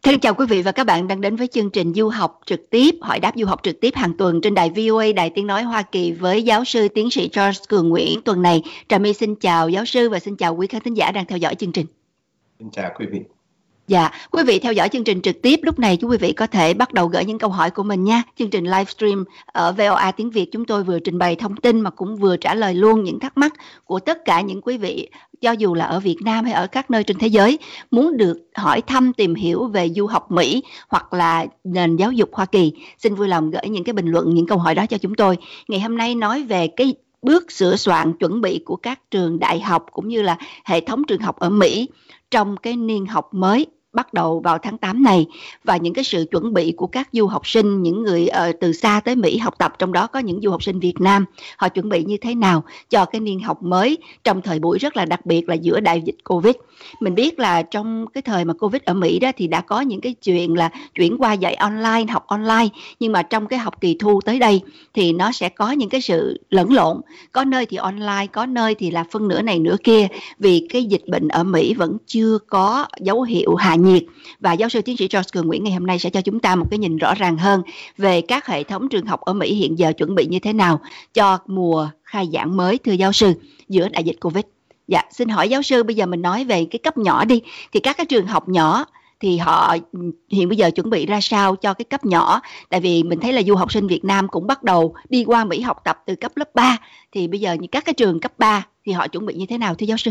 Thân chào quý vị và các bạn đang đến với chương trình Du học trực tiếp, hỏi đáp du học trực tiếp hàng tuần trên đài VOA, Đài Tiếng Nói Hoa Kỳ với giáo sư tiến sĩ Charles Cường Nguyễn. Tuần này, Trà My xin chào giáo sư và xin chào quý khán thính giả đang theo dõi chương trình. Xin chào quý vị. Dạ, quý vị theo dõi chương trình trực tiếp lúc này, quý vị có thể bắt đầu gửi những câu hỏi của mình nha. Chương trình livestream ở VOA tiếng Việt chúng tôi vừa trình bày thông tin mà cũng vừa trả lời luôn những thắc mắc của tất cả những quý vị, cho dù là ở Việt Nam hay ở các nơi trên thế giới, muốn được hỏi thăm tìm hiểu về du học Mỹ hoặc là nền giáo dục Hoa Kỳ. Xin vui lòng gửi những cái bình luận, những câu hỏi đó cho chúng tôi. Ngày hôm nay nói về cái bước sửa soạn chuẩn bị của các trường đại học cũng như là hệ thống trường học ở Mỹ trong cái niên học mới bắt đầu vào tháng 8 này, và những cái sự chuẩn bị của các du học sinh, những người từ xa tới Mỹ học tập, trong đó có những du học sinh Việt Nam, họ chuẩn bị như thế nào cho cái niên học mới trong thời buổi rất là đặc biệt là giữa đại dịch Covid. Mình biết là trong cái thời mà Covid ở Mỹ đó thì đã có những cái chuyện là chuyển qua dạy online, học online, nhưng mà trong cái học kỳ thu tới đây thì nó sẽ có những cái sự lẫn lộn, có nơi thì online, có nơi thì là phân nửa này nửa kia, vì cái dịch bệnh ở Mỹ vẫn chưa có dấu hiệu hạ nhiệt. Và giáo sư tiến sĩ Charles Cường Nguyễn ngày hôm nay sẽ cho chúng ta một cái nhìn rõ ràng hơn về các hệ thống trường học ở Mỹ hiện giờ chuẩn bị như thế nào cho mùa khai giảng mới, thưa giáo sư, giữa đại dịch Covid. Dạ, xin hỏi giáo sư, bây giờ mình nói về cái cấp nhỏ đi, thì các cái trường học nhỏ thì họ hiện bây giờ chuẩn bị ra sao cho cái cấp nhỏ? Tại vì mình thấy là du học sinh Việt Nam cũng bắt đầu đi qua Mỹ học tập từ cấp lớp 3, thì bây giờ như các cái trường cấp 3 thì họ chuẩn bị như thế nào thưa giáo sư?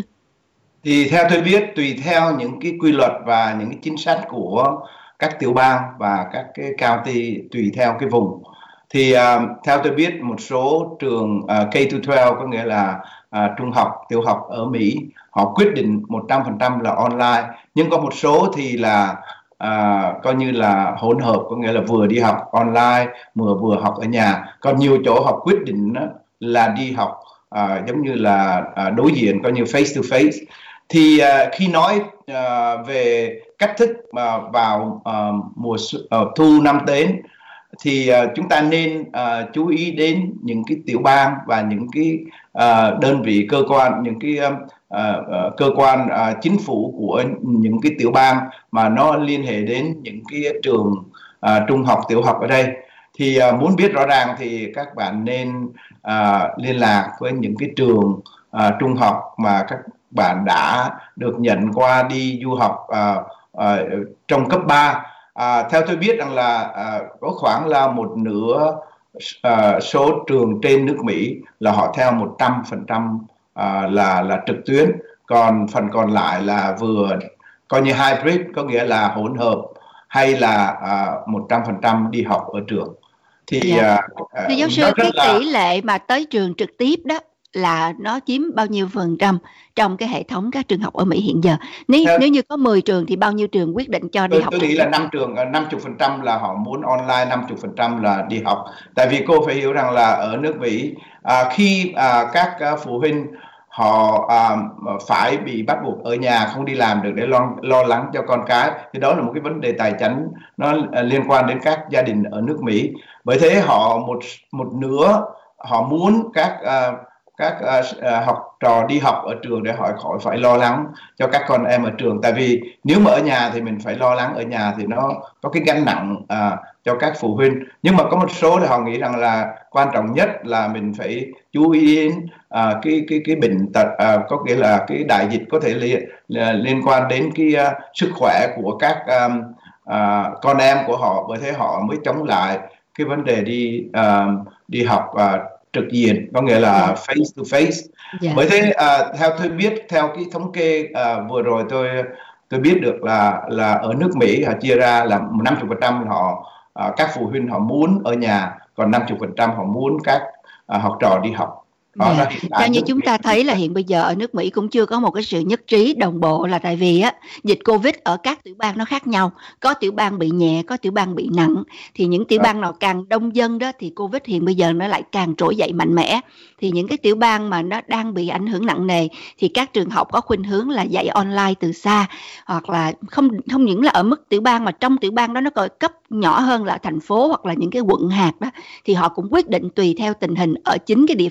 Thì theo tôi biết, tùy theo những cái quy luật và những cái chính sách của các tiểu bang và các cái county, tùy theo cái vùng. Thì theo tôi biết, một số trường K-12, có nghĩa là trung học, tiểu học ở Mỹ, họ quyết định 100% là online. Nhưng có một số thì là coi như là hỗn hợp, có nghĩa là vừa đi học online, vừa học ở nhà. Còn nhiều chỗ họ quyết định là đi học giống như là đối diện, coi như face to face. Thì khi nói về cách thức vào mùa thu năm đến, thì chúng ta nên chú ý đến những cái tiểu bang và những cái đơn vị cơ quan, những cái cơ quan chính phủ của những cái tiểu bang mà nó liên hệ đến những cái trường trung học, tiểu học ở đây. Thì muốn biết rõ ràng thì các bạn nên liên lạc với những cái trường trung học mà các bạn đã được nhận qua đi du học trong cấp 3. Theo tôi biết rằng là có khoảng là một nửa số trường trên nước Mỹ là họ theo 100% là trực tuyến, còn phần còn lại là vừa coi như hybrid, có nghĩa là hỗn hợp, hay là 100% đi học ở trường. Thì thưa giáo sư, cái tỷ lệ mà tới trường trực tiếp đó là nó chiếm bao nhiêu % trong cái hệ thống các trường học ở Mỹ hiện giờ? Nếu như có 10 trường thì bao nhiêu trường quyết định cho đi học? Tôi nghĩ là 5 trường, 50% là họ muốn online, 50% là đi học. Tại vì cô phải hiểu rằng là ở nước Mỹ, khi các phụ huynh họ phải bị bắt buộc ở nhà, không đi làm được để lo lắng cho con cái, thì đó là một cái vấn đề tài chính nó liên quan đến các gia đình ở nước Mỹ. Bởi thế họ một nửa họ muốn các học trò đi học ở trường để họ khỏi phải lo lắng cho các con em ở trường. Tại vì nếu mà ở nhà thì mình phải lo lắng ở nhà thì nó có cái gánh nặng cho các phụ huynh. Nhưng mà có một số thì họ nghĩ rằng là quan trọng nhất là mình phải chú ý đến cái bệnh tật, có nghĩa là cái đại dịch có thể liên quan đến cái sức khỏe của các con em của họ. Bởi thế họ mới chống lại cái vấn đề đi học trực diện, có nghĩa là face to face. Bởi thế theo tôi biết, theo cái thống kê vừa rồi tôi biết được là ở nước Mỹ họ chia ra là 50% họ các phụ huynh họ muốn ở nhà, còn 50% họ muốn các học trò đi học. Theo như chúng ta thấy là hiện bây giờ ở nước Mỹ cũng chưa có một cái sự nhất trí đồng bộ, là tại vì dịch Covid ở các tiểu bang nó khác nhau, có tiểu bang bị nhẹ, có tiểu bang bị nặng, thì những tiểu bang nào càng đông dân đó thì Covid hiện bây giờ nó lại càng trỗi dậy mạnh mẽ. Thì những cái tiểu bang mà nó đang bị ảnh hưởng nặng nề thì các trường học có khuynh hướng là dạy online từ xa, hoặc là không những là ở mức tiểu bang mà trong tiểu bang đó nó có cấp nhỏ hơn là thành phố hoặc là những cái quận hạt đó, thì họ cũng quyết định tùy theo tình hình ở chính cái địa phương của họ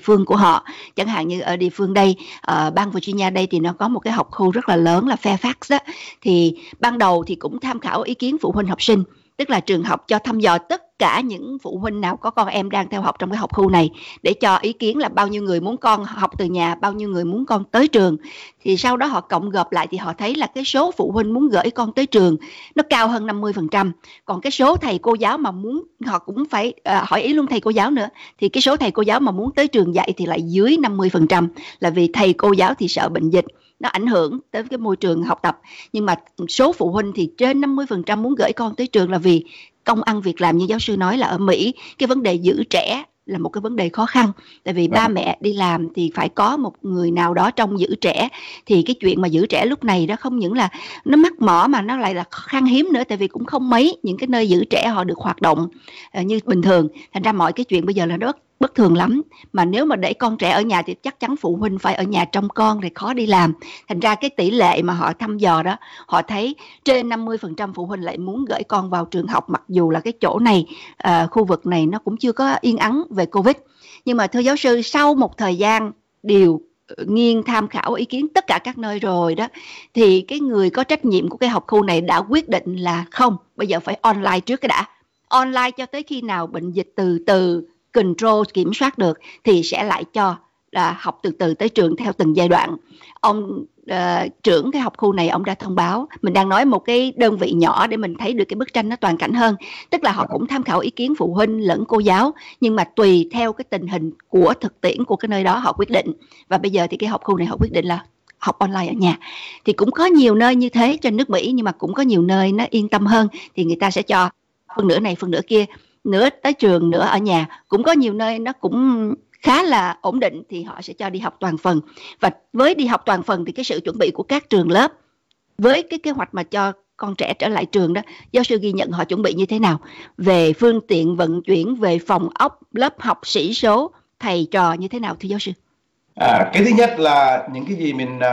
họ. Chẳng hạn như ở địa phương đây, bang Virginia đây thì nó có một cái học khu rất là lớn là Fairfax đó. Thì ban đầu thì cũng tham khảo ý kiến phụ huynh học sinh, tức là trường học cho thăm dò tất cả những phụ huynh nào có con em đang theo học trong cái học khu này để cho ý kiến là bao nhiêu người muốn con học từ nhà, bao nhiêu người muốn con tới trường. Thì sau đó họ cộng gộp lại thì họ thấy là cái số phụ huynh muốn gửi con tới trường nó cao hơn 50%. Còn cái số thầy cô giáo mà muốn, họ cũng phải hỏi ý luôn thầy cô giáo nữa, thì cái số thầy cô giáo mà muốn tới trường dạy thì lại dưới 50%, là vì thầy cô giáo thì sợ bệnh dịch nó ảnh hưởng tới cái môi trường học tập. Nhưng mà số phụ huynh thì trên 50% muốn gửi con tới trường là vì công ăn việc làm. Như giáo sư nói là ở Mỹ cái vấn đề giữ trẻ là một cái vấn đề khó khăn, tại vì ba mẹ đi làm thì phải có một người nào đó trông giữ trẻ. Thì cái chuyện mà giữ trẻ lúc này đó không những là nó mắc mỏ mà nó lại là khan hiếm nữa, tại vì cũng không mấy những cái nơi giữ trẻ họ được hoạt động như bình thường. Thành ra mọi cái chuyện bây giờ là nó bất thường lắm. Mà nếu mà để con trẻ ở nhà thì chắc chắn phụ huynh phải ở nhà trông con thì khó đi làm. Thành ra cái tỷ lệ mà họ thăm dò đó, họ thấy trên 50% phụ huynh lại muốn gửi con vào trường học, mặc dù là cái chỗ này, khu vực này nó cũng chưa có yên ắng về Covid. Nhưng mà thưa giáo sư, sau một thời gian điều nghiên tham khảo ý kiến tất cả các nơi rồi đó, thì cái người có trách nhiệm của cái học khu này đã quyết định là không, bây giờ phải online trước cái đã. Online cho tới khi nào bệnh dịch từ từ control, kiểm soát được thì sẽ lại cho là học từ từ tới trường theo từng giai đoạn. Ông trưởng cái học khu này, ông đã thông báo, mình đang nói một cái đơn vị nhỏ để mình thấy được cái bức tranh nó toàn cảnh hơn. Tức là họ cũng tham khảo ý kiến phụ huynh lẫn cô giáo, nhưng mà tùy theo cái tình hình của thực tiễn của cái nơi đó họ quyết định. Và bây giờ thì cái học khu này họ quyết định là học online ở nhà. Thì cũng có nhiều nơi như thế trên nước Mỹ, nhưng mà cũng có nhiều nơi nó yên tâm hơn, thì người ta sẽ cho phần nửa này phần nửa kia, nửa tới trường nửa ở nhà. Cũng có nhiều nơi nó cũng khá là ổn định thì họ sẽ cho đi học toàn phần. Và với đi học toàn phần thì cái sự chuẩn bị của các trường lớp với cái kế hoạch mà cho con trẻ trở lại trường đó, giáo sư ghi nhận họ chuẩn bị như thế nào về phương tiện vận chuyển, về phòng ốc, lớp học, sĩ số, thầy trò như thế nào thưa giáo sư? Cái thứ nhất là những cái gì mình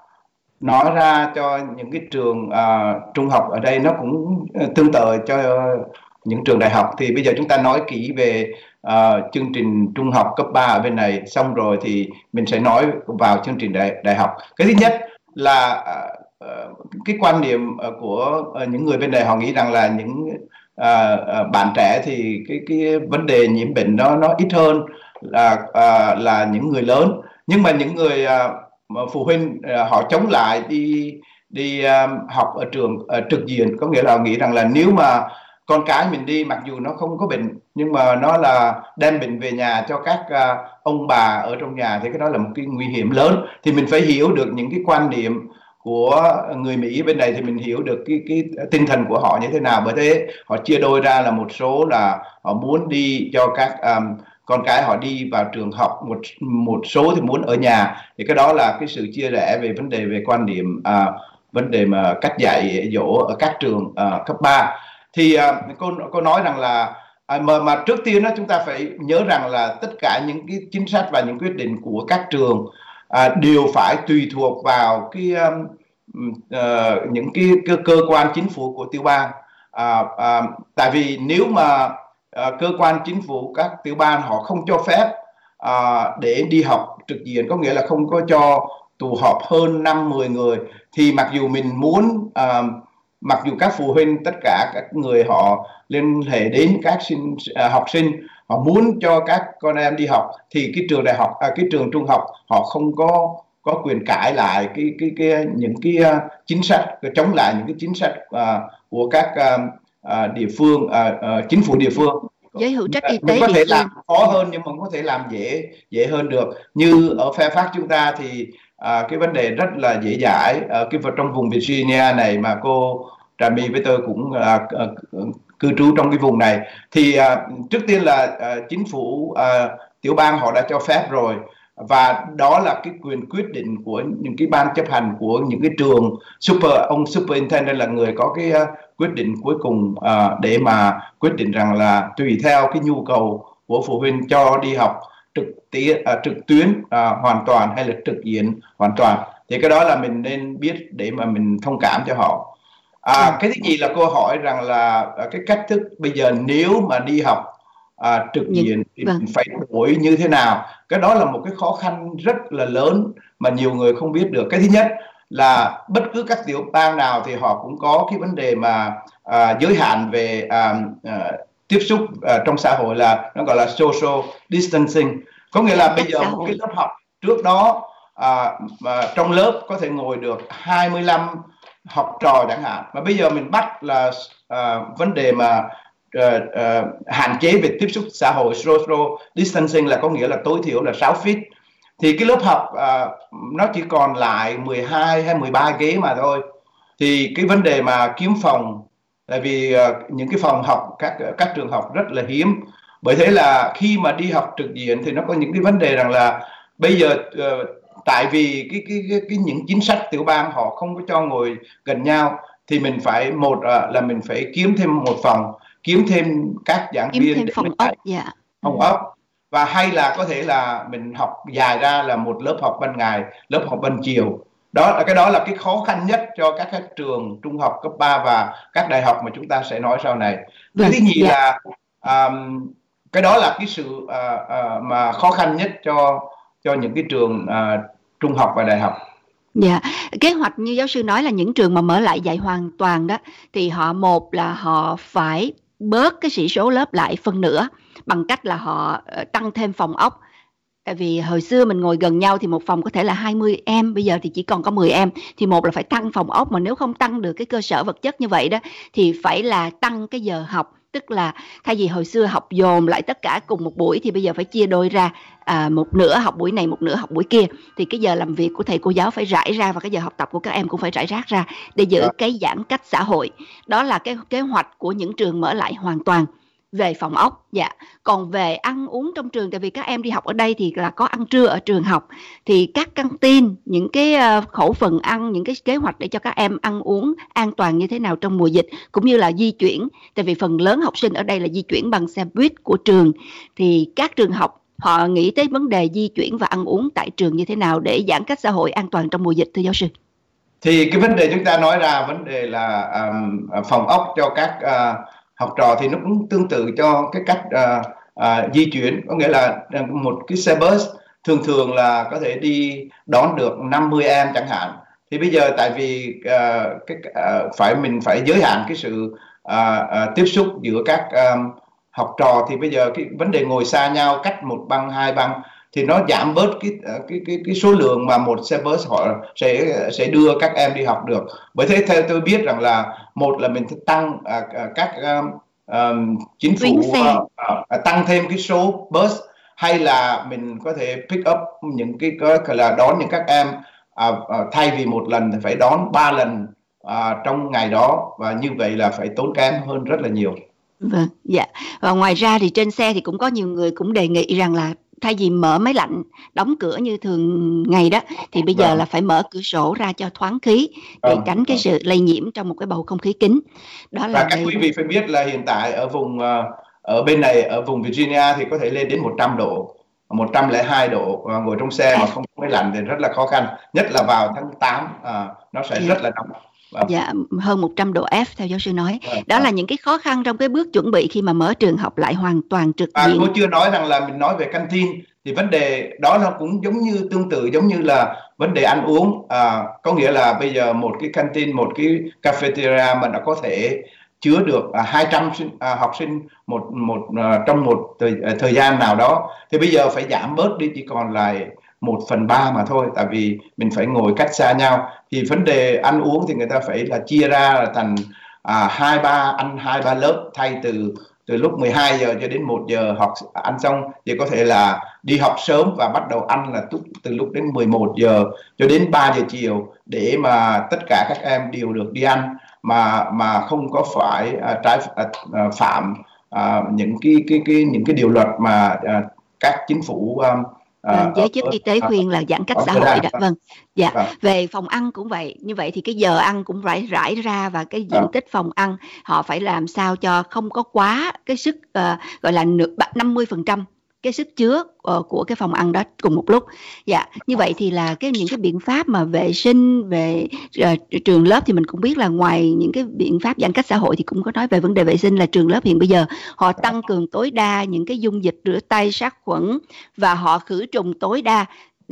nói ra cho những cái trường trung học ở đây nó cũng tương tự cho những trường đại học. Thì bây giờ chúng ta nói kỹ về chương trình trung học cấp 3 ở bên này, xong rồi thì mình sẽ nói vào chương trình đại học. Cái thứ nhất là cái quan niệm của những người bên này, họ nghĩ rằng là những bạn trẻ thì cái vấn đề nhiễm bệnh nó ít hơn là những người lớn. Nhưng mà những người phụ huynh họ chống lại đi học ở trường trực diện, có nghĩa là họ nghĩ rằng là nếu mà con cái mình đi, mặc dù nó không có bệnh nhưng mà nó là đem bệnh về nhà cho các ông bà ở trong nhà, thì cái đó là một cái nguy hiểm lớn. Thì mình phải hiểu được những cái quan niệm của người Mỹ bên này, thì mình hiểu được cái tinh thần của họ như thế nào. Bởi thế họ chia đôi ra, là một số là họ muốn đi cho các con cái họ đi vào trường học, một số thì muốn ở nhà. Thì cái đó là cái sự chia rẽ về vấn đề về quan điểm, vấn đề mà cách dạy dỗ ở các trường cấp 3. Thì cô nói rằng là mà trước tiên đó, chúng ta phải nhớ rằng là tất cả những cái chính sách và những quyết định của các trường đều phải tùy thuộc vào những cái cơ quan chính phủ của tiểu bang. Tại vì nếu mà cơ quan chính phủ các tiểu bang họ không cho phép để đi học trực diện, có nghĩa là không có cho tụ họp hơn 5-10 người, thì mặc dù mình muốn, mặc dù các phụ huynh, tất cả các người họ liên hệ đến các học sinh, họ muốn cho các con em đi học, thì cái trường đại học, cái trường trung học họ không có quyền cãi lại những cái chính sách, chống lại những cái chính sách của các địa phương, chính phủ địa phương. Giới hữu trách y tế mình có thể làm khó hơn, nhưng mà có thể làm dễ hơn được. Như ở Fairfax chúng ta thì cái vấn đề rất là dễ dãi. Trong vùng Virginia này mà cô Trà My với tôi cũng cư trú trong cái vùng này, thì trước tiên là chính phủ tiểu bang họ đã cho phép rồi, và đó là cái quyền quyết định của những cái ban chấp hành của những cái trường. Ông superintendent là người có cái quyết định cuối cùng để mà quyết định rằng là tùy theo cái nhu cầu của phụ huynh cho đi học trực tuyến hoàn toàn hay là trực diện hoàn toàn. Thì cái đó là mình nên biết để mà mình thông cảm cho họ. Cái thứ gì là cô hỏi rằng là cái cách thức bây giờ nếu mà đi học trực diện thì mình phải đổi như thế nào. Cái đó là một cái khó khăn rất là lớn mà nhiều người không biết được. Cái thứ nhất là bất cứ các tiểu bang nào thì họ cũng có cái vấn đề mà giới hạn về tiếp xúc trong xã hội, là nó gọi là social distancing. Có nghĩa là bây giờ một cái lớp học trước đó trong lớp có thể ngồi được 25 học trò chẳng hạn, mà bây giờ mình bắt là vấn đề mà hạn chế về tiếp xúc xã hội, social distancing, là có nghĩa là tối thiểu là 6 feet, thì cái lớp học nó chỉ còn lại 12 hay 13 ghế mà thôi. Thì cái vấn đề mà kiếm phòng, tại vì những cái phòng học, các trường học rất là hiếm. Bởi thế là khi mà đi học trực diện thì nó có những cái vấn đề rằng là bây giờ tại vì những chính sách tiểu bang họ không có cho ngồi gần nhau, thì mình phải là mình phải kiếm thêm một phòng, kiếm thêm các giảng viên thêm phòng ốc, phòng ốc, và hay là có thể là mình học dài ra là một lớp học ban ngày, lớp học ban chiều. Cái đó là cái khó khăn nhất cho các trường trung học cấp 3 và các đại học mà chúng ta sẽ nói sau này. Cái thứ nhì là cái đó là cái sự mà khó khăn nhất cho những cái trường trung học và đại học. Kế hoạch như giáo sư nói là những trường mà mở lại dạy hoàn toàn đó, thì một là họ phải bớt cái sĩ số lớp lại phân nửa bằng cách là họ tăng thêm phòng ốc. Tại vì hồi xưa mình ngồi gần nhau thì một phòng có thể là 20 em, bây giờ thì chỉ còn có 10 em. Thì một là phải tăng phòng ốc, mà nếu không tăng được cái cơ sở vật chất như vậy đó thì phải là tăng cái giờ học. Tức là thay vì hồi xưa học dồn lại tất cả cùng một buổi thì bây giờ phải chia đôi ra, một nửa học buổi này, một nửa học buổi kia. Thì cái giờ làm việc của thầy cô giáo phải rải ra, và cái giờ học tập của các em cũng phải rải rác ra để giữ cái giãn cách xã hội. Đó là cái kế hoạch của những trường mở lại hoàn toàn về phòng ốc. Còn về ăn uống trong trường, tại vì các em đi học ở đây thì là có ăn trưa ở trường học, thì các căng tin, những cái khẩu phần ăn, những cái kế hoạch để cho các em ăn uống an toàn như thế nào trong mùa dịch, cũng như là di chuyển, tại vì phần lớn học sinh ở đây là di chuyển bằng xe buýt của trường, thì các trường học họ nghĩ tới vấn đề di chuyển và ăn uống tại trường như thế nào để giãn cách xã hội an toàn trong mùa dịch, thưa giáo sư? Thì cái vấn đề chúng ta nói ra vấn đề là phòng ốc cho các học trò thì nó cũng tương tự cho cái cách di chuyển. Có nghĩa là một cái xe bus thường là có thể đi đón được 50 em chẳng hạn. Thì bây giờ tại vì mình phải giới hạn cái sự tiếp xúc giữa các học trò, thì bây giờ cái vấn đề ngồi xa nhau cách một băng, hai băng, thì nó giảm bớt cái số lượng mà một xe bus họ sẽ đưa các em đi học được. Bởi thế theo tôi biết rằng là một là mình tăng các chính phủ tăng thêm cái số bus, hay là mình có thể pick up những cái là đón những các em thay vì một lần thì phải đón 3 lần trong ngày đó, và như vậy là phải tốn kém hơn rất là nhiều. Vâng, và ngoài ra thì trên xe thì cũng có nhiều người cũng đề nghị rằng là thay vì mở máy lạnh đóng cửa như thường ngày đó, thì bây giờ là phải mở cửa sổ ra cho thoáng khí để tránh cái sự lây nhiễm trong một cái bầu không khí kín. Đó là và các quý vị phải biết là hiện tại ở vùng ở bên này, ở vùng Virginia thì có thể lên đến 100 độ, 102 độ, ngồi trong xe mà không có máy lạnh thì rất là khó khăn, nhất là vào tháng 8 nó sẽ rất là nóng. Hơn 100 độ F theo giáo sư nói. Đó là những cái khó khăn trong cái bước chuẩn bị khi mà mở trường học lại hoàn toàn trực diện. Cô chưa nói rằng là mình nói về canteen, thì vấn đề đó nó cũng tương tự giống như là vấn đề ăn uống. Có nghĩa là bây giờ một cái canteen, một cái cafeteria mà nó có thể chứa được 200 học sinh trong một thời gian nào đó, thì bây giờ phải giảm bớt đi, chỉ còn lại 1/3 mà thôi, tại vì mình phải ngồi cách xa nhau. Thì vấn đề ăn uống thì người ta phải là chia ra thành 2-3 lớp, thay từ lúc 12 giờ cho đến 1 giờ học ăn xong, thì có thể là đi học sớm và bắt đầu ăn là từ lúc đến 11 giờ cho đến 3 giờ chiều, để mà tất cả các em đều được đi ăn mà không có phải phạm những cái điều luật mà các chính phủ giới chức y tế khuyên là giãn cách xã hội đó. Về phòng ăn cũng vậy, như vậy thì cái giờ ăn cũng phải rải ra, và cái diện tích phòng ăn họ phải làm sao cho không có quá cái sức gọi là 50% cái sức chứa của cái phòng ăn đó cùng một lúc. Dạ, như vậy thì là những cái biện pháp mà vệ sinh về trường lớp thì mình cũng biết là ngoài những cái biện pháp giãn cách xã hội thì cũng có nói về vấn đề vệ sinh, là trường lớp hiện bây giờ họ tăng cường tối đa những cái dung dịch rửa tay sát khuẩn và họ khử trùng tối đa.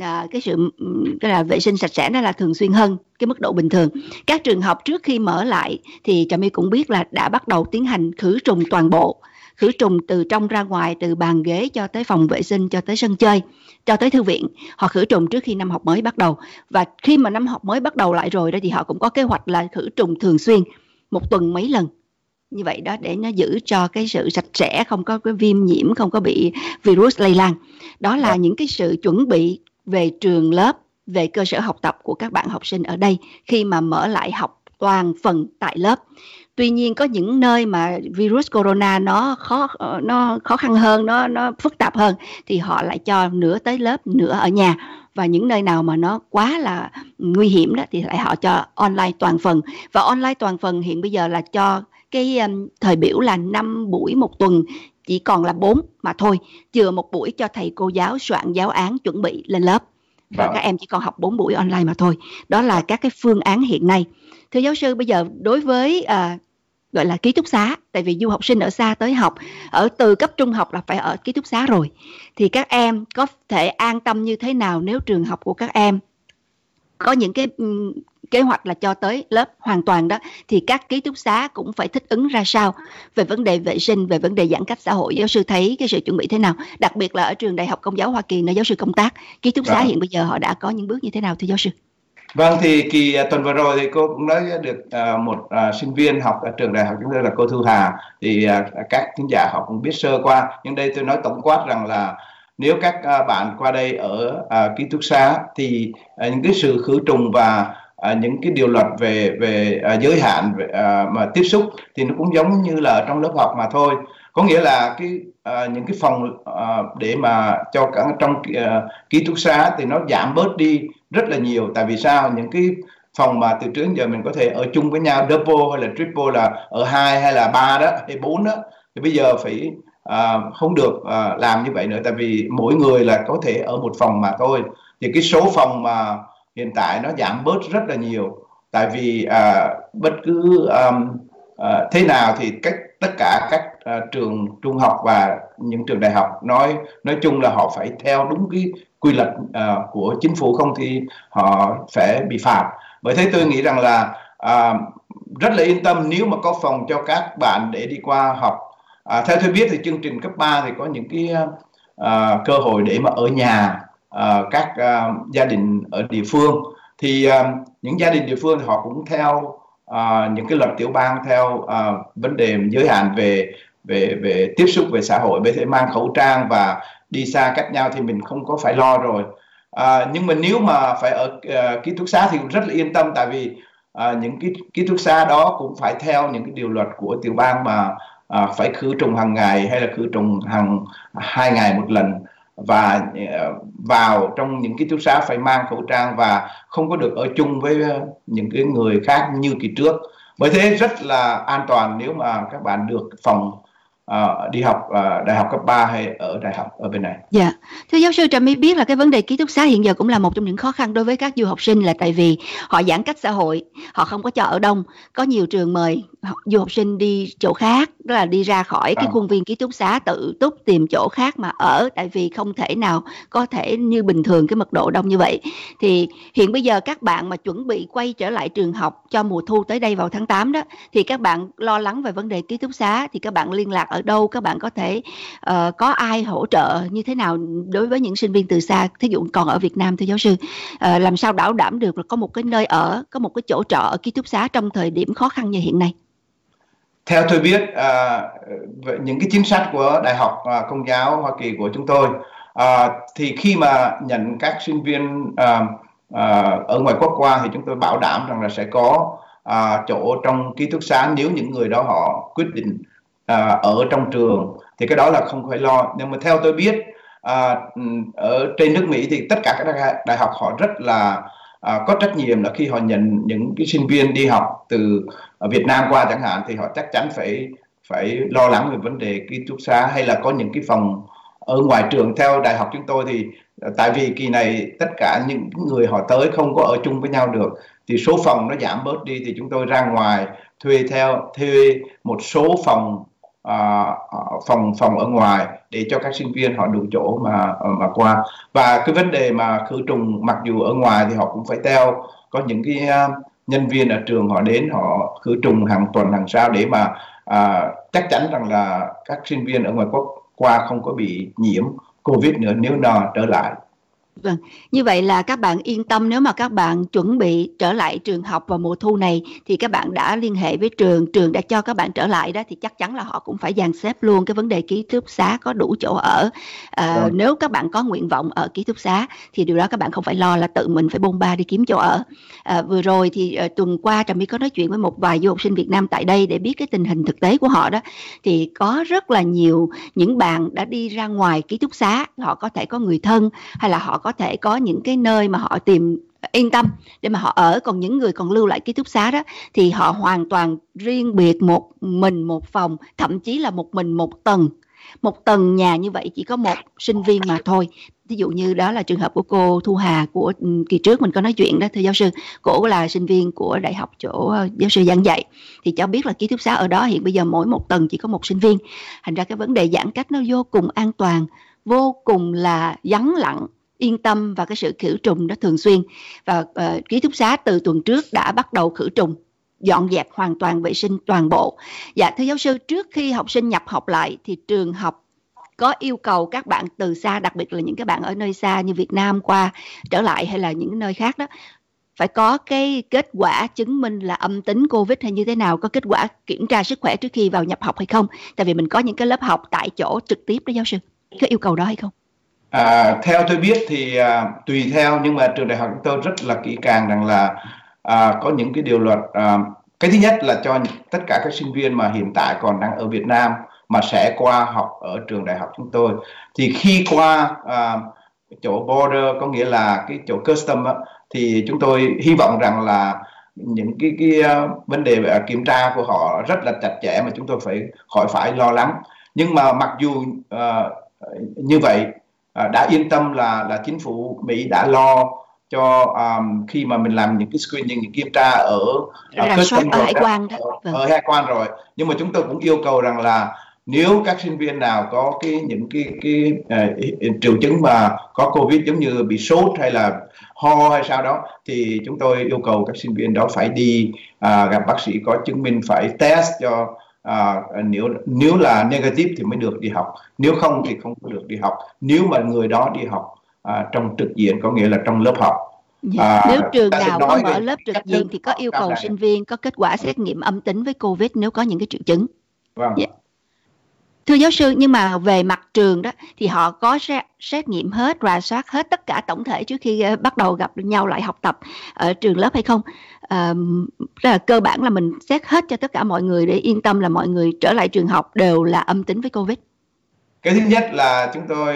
Cái là vệ sinh sạch sẽ đó là thường xuyên hơn cái mức độ bình thường. Các trường học trước khi mở lại thì Trà My cũng biết là đã bắt đầu tiến hành khử trùng toàn bộ, khử trùng từ trong ra ngoài, từ bàn ghế cho tới phòng vệ sinh, cho tới sân chơi, cho tới thư viện. Họ khử trùng trước khi năm học mới bắt đầu. Và khi mà năm học mới bắt đầu lại rồi đó thì họ cũng có kế hoạch là khử trùng thường xuyên, một tuần mấy lần. Như vậy đó, để nó giữ cho cái sự sạch sẽ, không có cái viêm nhiễm, không có bị virus lây lan. Đó là những cái sự chuẩn bị về trường lớp, về cơ sở học tập của các bạn học sinh ở đây khi mà mở lại học toàn phần tại lớp. Tuy nhiên có những nơi mà virus corona nó khó khăn hơn, nó phức tạp hơn thì họ lại cho nửa tới lớp, nửa ở nhà. Và những nơi nào mà nó quá là nguy hiểm đó thì lại họ cho online toàn phần. Và online toàn phần hiện bây giờ là cho cái thời biểu là 5 buổi một tuần, chỉ còn là 4 mà thôi, chừa một buổi cho thầy cô giáo soạn giáo án chuẩn bị lên lớp. Và các em chỉ còn học 4 buổi online mà thôi. Đó là các cái phương án hiện nay. Thưa giáo sư, bây giờ đối với gọi là ký túc xá, tại vì du học sinh ở xa tới học, ở từ cấp trung học là phải ở ký túc xá rồi, thì các em có thể an tâm như thế nào nếu trường học của các em có những cái kế hoạch là cho tới lớp hoàn toàn đó, thì các ký túc xá cũng phải thích ứng ra sao về vấn đề vệ sinh, về vấn đề giãn cách xã hội? Giáo sư thấy cái sự chuẩn bị thế nào, đặc biệt là ở trường Đại học Công giáo Hoa Kỳ nơi giáo sư công tác, ký túc xá hiện bây giờ họ đã có những bước như thế nào thưa giáo sư? Vâng, thì kỳ tuần vừa rồi thì cô cũng nói được một sinh viên học ở trường đại học chúng tôi là cô Thu Hà, thì các thính giả họ cũng biết sơ qua, nhưng đây tôi nói tổng quát rằng là nếu các bạn qua đây ở ký túc xá thì những cái sự khử trùng và những cái điều luật về giới hạn mà tiếp xúc thì nó cũng giống như là trong lớp học mà thôi. Có nghĩa là những cái phòng để mà cho cả trong ký túc xá thì nó giảm bớt đi rất là nhiều. Tại vì sao? Những cái phòng mà từ trước đến giờ mình có thể ở chung với nhau, double hay là triple, là ở 2 hay là 3 đó hay 4 đó, thì bây giờ phải không được làm như vậy nữa, tại vì mỗi người là có thể ở một phòng mà thôi. Thì cái số phòng mà hiện tại nó giảm bớt rất là nhiều, tại vì bất cứ thế nào thì tất cả các trường trung học và những trường đại học nói chung là họ phải theo đúng cái quy luật của chính phủ, không thì họ sẽ bị phạt. Bởi thế tôi nghĩ rằng là rất là yên tâm nếu mà có phòng cho các bạn để đi qua học. Theo tôi biết thì chương trình cấp 3 thì có những cái cơ hội để mà ở nhà các gia đình ở địa phương. Thì những gia đình địa phương thì họ cũng theo những cái luật tiểu bang, theo vấn đề giới hạn về tiếp xúc về xã hội, bởi thế mang khẩu trang và đi xa cách nhau thì mình không có phải lo rồi. Nhưng mà nếu mà phải ở ký túc xá thì cũng rất là yên tâm, tại vì những cái ký túc xá đó cũng phải theo những cái điều luật của tiểu bang mà phải khử trùng hàng ngày hay là khử trùng hàng 2 ngày một lần, và vào trong những ký túc xá phải mang khẩu trang và không có được ở chung với những cái người khác như kỳ trước. Bởi thế rất là an toàn nếu mà các bạn được phòng đi học đại học cấp 3 hay ở đại học ở bên này. Dạ, thưa giáo sư, Trà My biết là cái vấn đề ký túc xá hiện giờ cũng là một trong những khó khăn đối với các du học sinh, là tại vì họ giãn cách xã hội, họ không có cho ở đông. Có nhiều trường mời du học sinh đi chỗ khác, đó là đi ra khỏi cái khuôn viên ký túc xá, tự túc tìm chỗ khác mà ở, tại vì không thể nào có thể như bình thường cái mật độ đông như vậy. Thì hiện bây giờ các bạn mà chuẩn bị quay trở lại trường học cho mùa thu tới đây vào tháng 8 đó, thì các bạn lo lắng về vấn đề ký túc xá thì các bạn liên lạc ở đâu? Các bạn có thể có ai hỗ trợ như thế nào đối với những sinh viên từ xa, thí dụ còn ở Việt Nam thưa giáo sư, làm sao bảo đảm được là có một cái nơi ở, có một cái chỗ trọ ở ký túc xá trong thời điểm khó khăn như hiện nay? Theo tôi biết, những cái chính sách của Đại học Công giáo Hoa Kỳ của chúng tôi, thì khi mà nhận các sinh viên ở ngoài quốc qua thì chúng tôi bảo đảm rằng là sẽ có chỗ trong ký túc xá nếu những người đó họ quyết định ở trong trường, thì cái đó là không phải lo. Nhưng mà theo tôi biết, ở trên nước Mỹ thì tất cả các đại học họ rất là có trách nhiệm, là khi họ nhận những cái sinh viên đi học từ Việt Nam qua chẳng hạn, thì họ chắc chắn phải lo lắng về vấn đề ký túc xá hay là có những cái phòng ở ngoài trường. Theo đại học chúng tôi thì tại vì kỳ này tất cả những người họ tới không có ở chung với nhau được, thì số phòng nó giảm bớt đi, thì chúng tôi ra ngoài thuê một số phòng, phòng ở ngoài để cho các sinh viên họ đủ chỗ mà qua. Và cái vấn đề mà khử trùng, mặc dù ở ngoài thì họ cũng phải có những cái nhân viên ở trường họ đến họ khử trùng hàng tuần hàng sao, để mà chắc chắn rằng là các sinh viên ở ngoài quốc qua không có bị nhiễm Covid nữa nếu nó trở lại. Vâng, như vậy là các bạn yên tâm, nếu mà các bạn chuẩn bị trở lại trường học vào mùa thu này thì các bạn đã liên hệ với trường đã cho các bạn trở lại đó, thì chắc chắn là họ cũng phải dàn xếp luôn cái vấn đề ký túc xá có đủ chỗ ở. Nếu các bạn có nguyện vọng ở ký túc xá thì điều đó các bạn không phải lo là tự mình phải bôn ba đi kiếm chỗ ở. Vừa rồi thì tuần qua Trà My có nói chuyện với một vài du học sinh Việt Nam tại đây để biết cái tình hình thực tế của họ đó, thì có rất là nhiều những bạn đã đi ra ngoài ký túc xá, họ có thể có người thân hay là họ có thể có những cái nơi mà họ tìm yên tâm để mà họ ở. Còn những người còn lưu lại ký túc xá đó thì họ hoàn toàn riêng biệt, một mình một phòng, thậm chí là một mình một tầng nhà như vậy, chỉ có một sinh viên mà thôi. Ví dụ như đó là trường hợp của cô Thu Hà của kỳ trước mình có nói chuyện đó, thưa giáo sư. Cô là sinh viên của đại học chỗ giáo sư giảng dạy, thì cháu biết là ký túc xá ở đó hiện bây giờ mỗi một tầng chỉ có một sinh viên. Thành ra cái vấn đề giãn cách nó vô cùng an toàn, vô cùng là vắng lặng, yên tâm, và cái sự khử trùng đó thường xuyên. Và ký túc xá từ tuần trước đã bắt đầu khử trùng, dọn dẹp hoàn toàn, vệ sinh toàn bộ. Dạ thưa giáo sư, trước khi học sinh nhập học lại thì trường học có yêu cầu các bạn từ xa, đặc biệt là những cái bạn ở nơi xa như Việt Nam qua trở lại hay là những nơi khác đó, phải có cái kết quả chứng minh là âm tính Covid hay như thế nào, có kết quả kiểm tra sức khỏe trước khi vào nhập học hay không? Tại vì mình có những cái lớp học tại chỗ trực tiếp đó giáo sư, có yêu cầu đó hay không? Theo tôi biết thì tùy theo, nhưng mà trường đại học chúng tôi rất là kỹ càng rằng là có những cái điều luật. Cái thứ nhất là cho tất cả các sinh viên mà hiện tại còn đang ở Việt Nam mà sẽ qua học ở trường đại học chúng tôi, thì khi qua chỗ border, có nghĩa là cái chỗ custom á, thì chúng tôi hy vọng rằng là những cái vấn đề kiểm tra của họ rất là chặt chẽ mà chúng tôi khỏi phải lo lắng. Nhưng mà mặc dù như vậy, đã yên tâm là chính phủ Mỹ đã lo cho khi mà mình làm những cái screening, những kiểm tra ở custom ở hải quan đó. Ở hải quan rồi. Nhưng mà chúng tôi cũng yêu cầu rằng là nếu các sinh viên nào có những cái triệu chứng mà có Covid, giống như bị sốt hay là ho hay sao đó, thì chúng tôi yêu cầu các sinh viên đó phải đi gặp bác sĩ, có chứng minh, phải test cho nếu là negative thì mới được đi học, nếu không thì không có được đi học, nếu mà người đó đi học trong trực diện, có nghĩa là trong lớp học. Nếu trường nào có mở lớp trực diện thì có yêu cầu sinh viên có kết quả xét nghiệm âm tính với Covid nếu có những cái triệu chứng. Vâng. Yeah. Thưa giáo sư, nhưng mà về mặt trường đó thì họ có xét nghiệm hết, rà soát hết tất cả tổng thể trước khi bắt đầu gặp nhau lại học tập ở trường lớp hay không? Rất là cơ bản là mình xét hết cho tất cả mọi người để yên tâm là mọi người trở lại trường học đều là âm tính với Covid. Cái thứ nhất là chúng tôi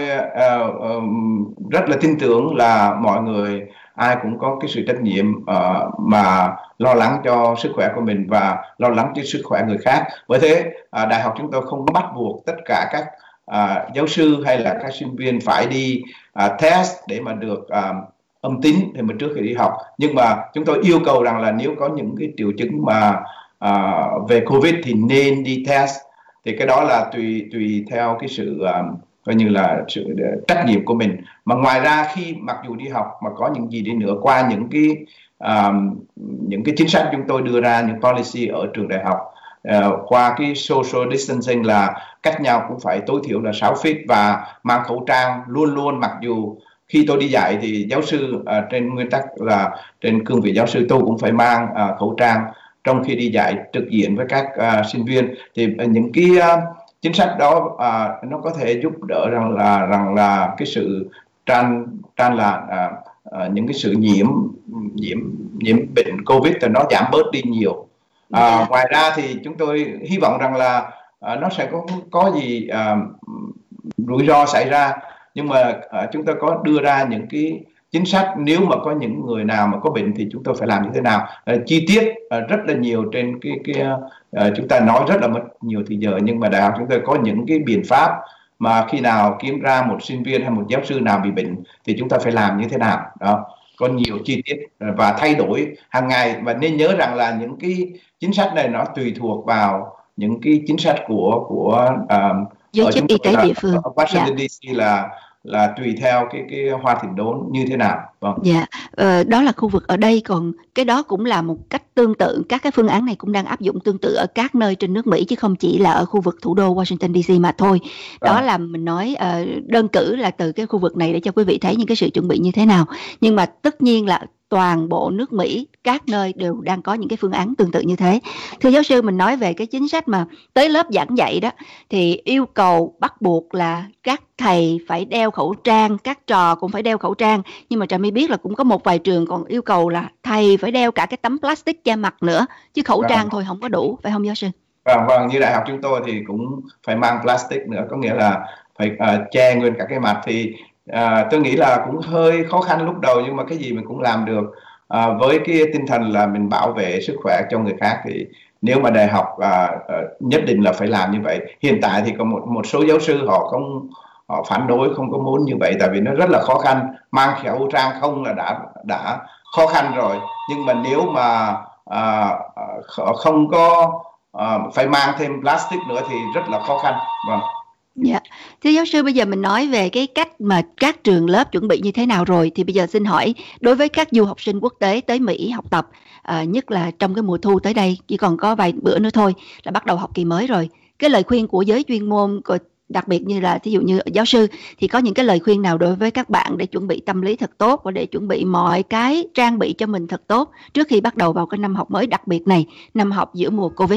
rất là tin tưởng là mọi người ai cũng có cái sự trách nhiệm mà lo lắng cho sức khỏe của mình và lo lắng cho sức khỏe người khác. Bởi thế đại học chúng tôi không bắt buộc tất cả các giáo sư hay là các sinh viên phải đi test để mà được âm tính thì mà trước khi đi học. Nhưng mà chúng tôi yêu cầu rằng là nếu có những cái triệu chứng mà về Covid thì nên đi test. Thì cái đó là tùy theo cái sự coi như là sự trách nhiệm của mình. Mà ngoài ra khi mặc dù đi học mà có những gì đi nữa, qua những cái chính sách chúng tôi đưa ra, những policy ở trường đại học, qua cái social distancing là cách nhau cũng phải tối thiểu là 6 feet và mang khẩu trang luôn luôn. Mặc dù khi tôi đi dạy thì giáo sư trên nguyên tắc là trên cương vị giáo sư tôi cũng phải mang khẩu trang trong khi đi dạy trực diện với các sinh viên. Thì những cái chính sách đó nó có thể giúp đỡ rằng là cái sự tràn lan những cái sự nhiễm bệnh Covid thì nó giảm bớt đi nhiều. Ngoài ra thì chúng tôi hy vọng rằng là nó sẽ có gì rủi ro xảy ra, nhưng mà chúng tôi có đưa ra những cái chính sách nếu mà có những người nào mà có bệnh thì chúng tôi phải làm như thế nào, chi tiết rất là nhiều trên chúng ta nói rất là mất nhiều thời giờ, nhưng mà đại học chúng tôi có những cái biện pháp mà khi nào kiếm ra một sinh viên hay một giáo sư nào bị bệnh thì chúng ta phải làm như thế nào đó. Có nhiều chi tiết và thay đổi hàng ngày, và nên nhớ rằng là những cái chính sách này nó tùy thuộc vào những cái chính sách của giới ở chức chúng y tôi tế là địa phương. ở Washington DC là tùy theo cái hoa thịt đốn như thế nào. Vâng. Dạ, đó là khu vực ở đây, còn cái đó cũng là một cách tương tự, các cái phương án này cũng đang áp dụng tương tự ở các nơi trên nước Mỹ chứ không chỉ là ở khu vực thủ đô Washington DC mà thôi. Đó là mình nói đơn cử là từ cái khu vực này để cho quý vị thấy những cái sự chuẩn bị như thế nào. Nhưng mà tất nhiên là toàn bộ nước Mỹ, các nơi đều đang có những cái phương án tương tự như thế. Thưa giáo sư, mình nói về cái chính sách mà tới lớp giảng dạy đó, thì yêu cầu bắt buộc là các thầy phải đeo khẩu trang, các trò cũng phải đeo khẩu trang. Nhưng mà Trà My biết là cũng có một vài trường còn yêu cầu là thầy phải đeo cả cái tấm plastic che mặt nữa, chứ khẩu trang thôi không có đủ, phải không giáo sư? Vâng, như đại học chúng tôi thì cũng phải mang plastic nữa, có nghĩa là phải che nguyên cả cái mặt. Thì tôi nghĩ là cũng hơi khó khăn lúc đầu, nhưng mà cái gì mình cũng làm được với cái tinh thần là mình bảo vệ sức khỏe cho người khác. Thì nếu mà đại học nhất định là phải làm như vậy. Hiện tại thì có một số giáo sư họ phản đối, không có muốn như vậy, tại vì nó rất là khó khăn. Mang khẩu trang không là đã khó khăn rồi, nhưng mà nếu mà không có phải mang thêm plastic nữa thì rất là khó khăn. Vâng. Dạ. Thưa giáo sư, bây giờ mình nói về cái cách mà các trường lớp chuẩn bị như thế nào rồi, thì bây giờ xin hỏi đối với các du học sinh quốc tế tới Mỹ học tập, nhất là trong cái mùa thu tới đây, chỉ còn có vài bữa nữa thôi là bắt đầu học kỳ mới rồi, cái lời khuyên của giới chuyên môn, đặc biệt như là thí dụ như giáo sư, thì có những cái lời khuyên nào đối với các bạn để chuẩn bị tâm lý thật tốt và để chuẩn bị mọi cái trang bị cho mình thật tốt trước khi bắt đầu vào cái năm học mới đặc biệt này, năm học giữa mùa Covid?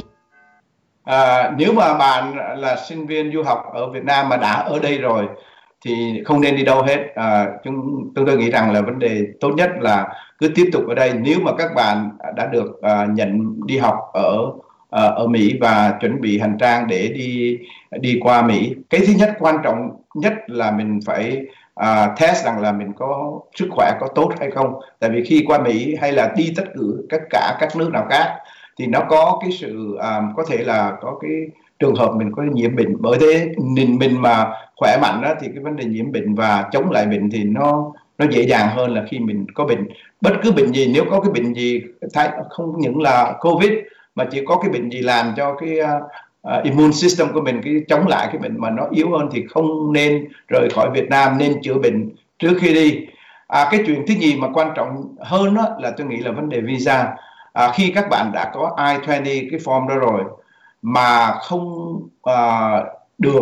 Nếu mà bạn là sinh viên du học ở Việt Nam mà đã ở đây rồi thì không nên đi đâu hết. Tôi nghĩ rằng là vấn đề tốt nhất là cứ tiếp tục ở đây. Nếu mà các bạn đã được nhận đi học ở Mỹ và chuẩn bị hành trang để đi qua Mỹ, cái thứ nhất quan trọng nhất là mình phải test rằng là mình có sức khỏe có tốt hay không. Tại vì khi qua Mỹ hay là đi tất cả các nước nào khác thì nó có cái sự có thể là có cái trường hợp mình có nhiễm bệnh. Bởi thế mình mà khỏe mạnh đó, thì cái vấn đề nhiễm bệnh và chống lại bệnh thì nó dễ dàng hơn là khi mình có bệnh. Bất cứ bệnh gì, nếu có cái bệnh gì, không những là Covid mà chỉ có cái bệnh gì làm cho cái immune system của mình, cái chống lại cái bệnh mà nó yếu hơn, thì không nên rời khỏi Việt Nam, nên chữa bệnh trước khi đi. Cái chuyện thứ nhì mà quan trọng hơn đó là tôi nghĩ là vấn đề visa. Khi các bạn đã có I-20 cái form đó rồi mà không được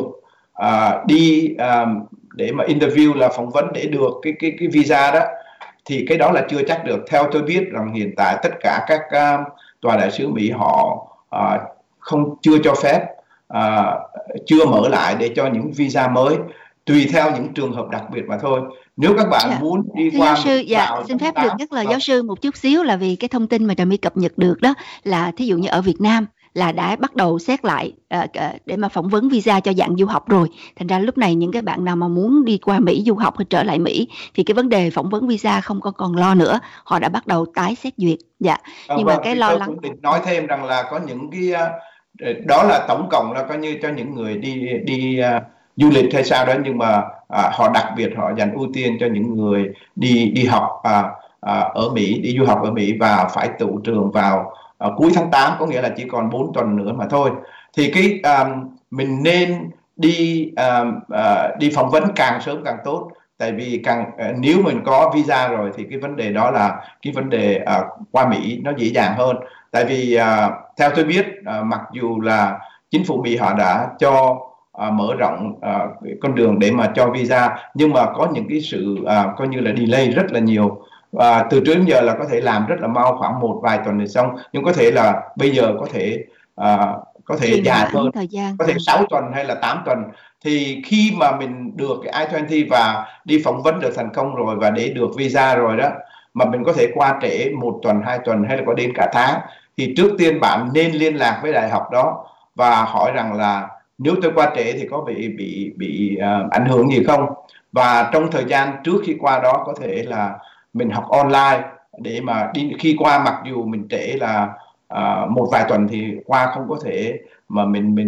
đi để mà interview, là phỏng vấn để được cái visa đó, thì cái đó là chưa chắc được. Theo tôi biết rằng hiện tại tất cả các tòa đại sứ Mỹ họ chưa cho phép, chưa mở lại để cho những visa mới, tùy theo những trường hợp đặc biệt mà thôi. Nếu các bạn muốn đi thưa qua giáo sư, xin phép được nhắc lời giáo sư một chút xíu, là vì cái thông tin mà Trà My cập nhật được đó là thí dụ như ở Việt Nam là đã bắt đầu xét lại để mà phỏng vấn visa cho dạng du học rồi. Thành ra lúc này những cái bạn nào mà muốn đi qua Mỹ du học hay trở lại Mỹ thì cái vấn đề phỏng vấn visa không còn lo nữa, họ đã bắt đầu tái xét duyệt. Nhưng mà cái lo lắng cũng định nói thêm rằng là có những cái đó là tổng cộng là coi như cho những người đi du lịch hay sao đó, nhưng mà họ đặc biệt họ dành ưu tiên cho những người đi học ở Mỹ, đi du học ở Mỹ và phải tụ trường vào cuối tháng 8, có nghĩa là chỉ còn 4 tuần nữa mà thôi. Thì mình nên đi phỏng vấn càng sớm càng tốt. Tại vì nếu mình có visa rồi thì cái vấn đề đó là cái vấn đề qua Mỹ nó dễ dàng hơn. Tại vì theo tôi biết, mặc dù là chính phủ Mỹ họ đã cho mở rộng con đường để mà cho visa, nhưng mà có những cái sự coi như là delay rất là nhiều. Từ trước đến giờ là có thể làm rất là mau, khoảng một vài tuần thì xong, nhưng có thể là bây giờ có thể dài hơn, có thể 6 tuần hay là 8 tuần. Thì khi mà mình được cái I-20 và đi phỏng vấn được thành công rồi và để được visa rồi đó, mà mình có thể qua trễ 1 tuần, 2 tuần hay là có đến cả tháng, thì trước tiên bạn nên liên lạc với đại học đó và hỏi rằng là nếu tôi qua trễ thì có bị ảnh hưởng gì không. Và trong thời gian trước khi qua đó có thể là mình học online để mà khi qua, mặc dù mình trễ là một vài tuần thì qua không có thể mà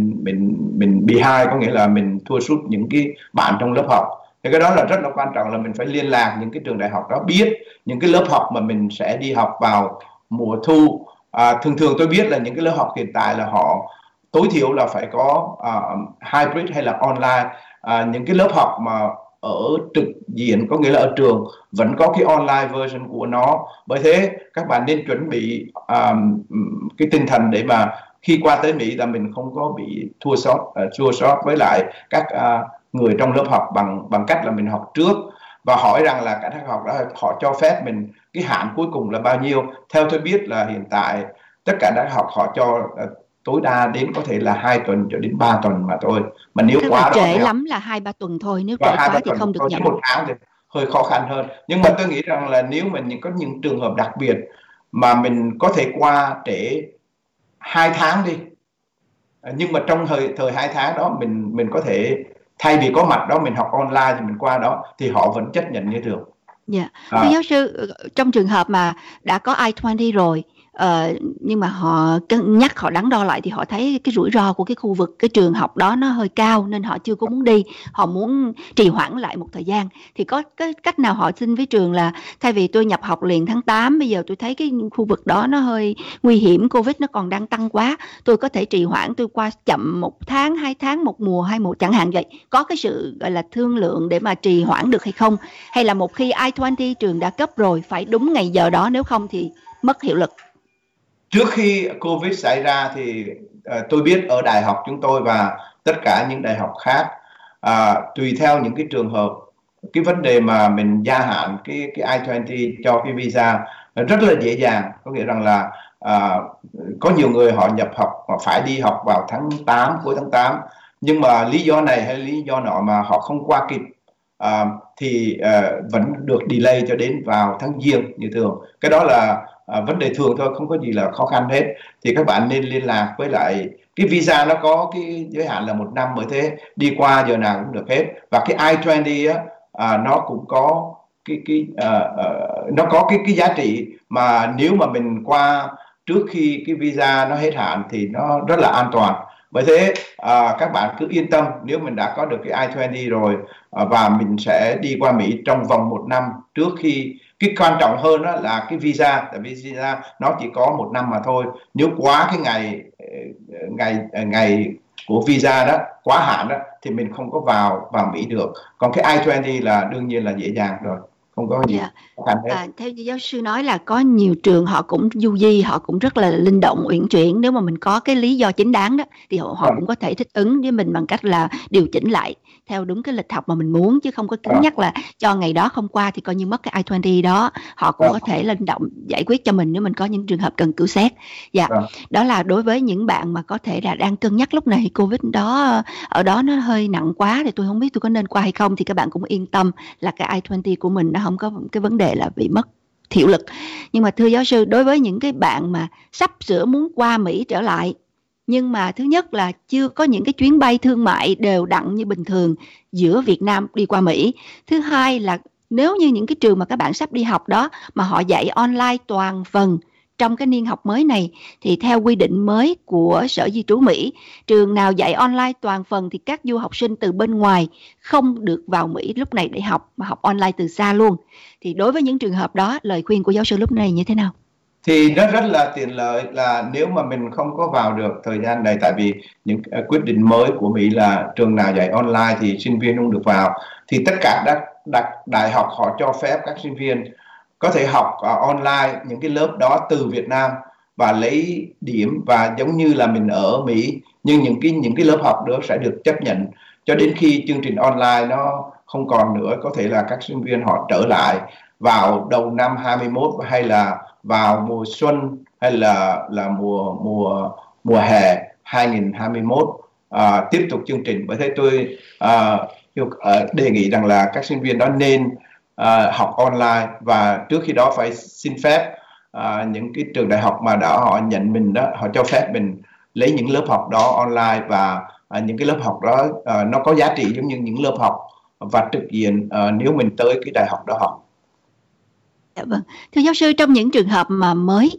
mình behind, có nghĩa là mình thua sút những cái bạn trong lớp học. Thì cái đó là rất là quan trọng, là mình phải liên lạc những cái trường đại học đó, biết những cái lớp học mà mình sẽ đi học vào mùa thu. Thường thường tôi biết là những cái lớp học hiện tại là họ tối thiểu là phải có hybrid hay là online. Những cái lớp học mà ở trực diện, có nghĩa là ở trường vẫn có cái online version của nó. Bởi thế các bạn nên chuẩn bị cái tinh thần để mà khi qua tới Mỹ là mình không có bị chua sót với lại các người trong lớp học bằng cách là mình học trước và hỏi rằng là cả các học đó họ cho phép mình cái hạn cuối cùng là bao nhiêu. Theo tôi biết là hiện tại tất cả các học họ cho tối đa đến có thể là 2 tuần cho đến 3 tuần mà thôi. Mà nếu tức quá là đó trễ lắm là 2-3 tuần thôi, nếu trễ quá thì không được nhận. 1 tháng thì hơi khó khăn hơn. Nhưng mà tôi nghĩ rằng là nếu mình có những trường hợp đặc biệt mà mình có thể qua trễ 2 tháng đi, nhưng mà trong thời 2 tháng đó mình có thể thay vì có mặt đó mình học online thì mình qua đó, thì họ vẫn chấp nhận như thường. Dạ. Thưa giáo sư, trong trường hợp mà đã có I-20 rồi, nhưng mà họ cân nhắc, họ đắn đo lại thì họ thấy cái rủi ro của cái khu vực, cái trường học đó nó hơi cao nên họ chưa có muốn đi, họ muốn trì hoãn lại một thời gian, thì có cái cách nào họ xin với trường là thay vì tôi nhập học liền tháng 8, bây giờ tôi thấy cái khu vực đó nó hơi nguy hiểm, Covid nó còn đang tăng quá, tôi có thể trì hoãn, tôi qua chậm 1 tháng, 2 tháng, một mùa, 2 mùa chẳng hạn vậy, có cái sự gọi là thương lượng để mà trì hoãn được hay không? Hay là một khi I-20 trường đã cấp rồi phải đúng ngày giờ đó, nếu không thì mất hiệu lực? Trước khi Covid xảy ra thì tôi biết ở đại học chúng tôi và tất cả những đại học khác, tùy theo những cái trường hợp, cái vấn đề mà mình gia hạn cái I-20 cho cái visa rất là dễ dàng. Có nghĩa rằng là có nhiều người họ nhập học, họ phải đi học vào tháng 8, cuối tháng 8, nhưng mà lý do này hay lý do nọ mà họ không qua kịp, thì vẫn được delay cho đến vào tháng Giêng như thường. Cái đó là vấn đề thường thôi, không có gì là khó khăn hết. Thì các bạn nên liên lạc với lại cái visa, nó có cái giới hạn là 1 năm, bởi thế đi qua giờ nào cũng được hết. Và cái I-20 á, nó cũng có cái giá trị mà nếu mà mình qua trước khi cái visa nó hết hạn thì nó rất là an toàn. Bởi thế các bạn cứ yên tâm, nếu mình đã có được cái I-20 rồi và mình sẽ đi qua Mỹ trong vòng 1 năm trước khi. Cái quan trọng hơn đó là cái visa, tại vì visa nó chỉ có 1 năm mà thôi. Nếu quá cái ngày của visa đó quá hạn đó thì mình không có vào Mỹ được. Còn cái I-20 là đương nhiên là dễ dàng rồi, không có gì khó khăn hết. Theo như giáo sư nói là có nhiều trường họ cũng du di, họ cũng rất là linh động, uyển chuyển. Nếu mà mình có cái lý do chính đáng đó thì họ cũng có thể thích ứng với mình bằng cách là điều chỉnh lại theo đúng cái lịch học mà mình muốn, chứ không có cứng nhắc là cho ngày đó không qua thì coi như mất cái I-20 đó. Họ cũng có thể linh động giải quyết cho mình nếu mình có những trường hợp cần cứu xét. Đó là đối với những bạn mà có thể là đang cân nhắc lúc này Covid đó ở đó nó hơi nặng quá thì tôi không biết tôi có nên qua hay không, thì các bạn cũng yên tâm là cái I-20 của mình nó không có cái vấn đề là bị mất hiệu lực. Nhưng mà thưa giáo sư, đối với những cái bạn mà sắp sửa muốn qua Mỹ trở lại, nhưng mà thứ nhất là chưa có những cái chuyến bay thương mại đều đặn như bình thường giữa Việt Nam đi qua Mỹ. Thứ hai là nếu như những cái trường mà các bạn sắp đi học đó mà họ dạy online toàn phần trong cái niên học mới này, thì theo quy định mới của Sở Di trú Mỹ, trường nào dạy online toàn phần thì các du học sinh từ bên ngoài không được vào Mỹ lúc này để học, mà học online từ xa luôn. Thì đối với những trường hợp đó, lời khuyên của giáo sư lúc này như thế nào? Thì nó rất là tiện lợi là nếu mà mình không có vào được thời gian này, tại vì những quyết định mới của Mỹ là trường nào dạy online thì sinh viên không được vào, thì tất cả các đại học họ cho phép các sinh viên có thể học online những cái lớp đó từ Việt Nam và lấy điểm, và giống như là mình ở Mỹ, nhưng những cái lớp học đó sẽ được chấp nhận cho đến khi chương trình online nó không còn nữa. Có thể là các sinh viên họ trở lại vào đầu năm 21 hay là vào mùa xuân hay là mùa hè 2021 tiếp tục chương trình. Bởi thế tôi đề nghị rằng là các sinh viên đó nên học online, và trước khi đó phải xin phép những cái trường đại học mà đã họ nhận mình đó, họ cho phép mình lấy những lớp học đó online, và những cái lớp học đó nó có giá trị giống như những lớp học và trực diện nếu mình tới cái đại học đó học. Dạ vâng. Thưa giáo sư, trong những trường hợp mà mới